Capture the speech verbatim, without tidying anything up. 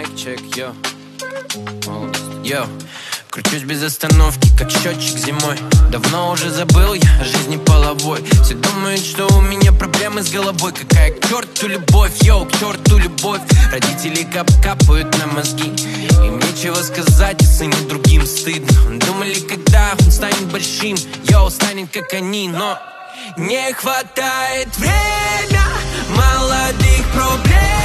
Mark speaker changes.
Speaker 1: Майк чек, йо. Йо. Кручусь без остановки, как счетчик зимой. Давно уже забыл я о жизни половой. Все думают, что у меня проблемы с головой. Какая к черту любовь, йоу, к черту любовь. Родители кап-капают на мозги. Им нечего сказать, и сын и другим стыдно. Думали, когда он станет большим, йоу, станет как они, но не хватает время молодых проблем.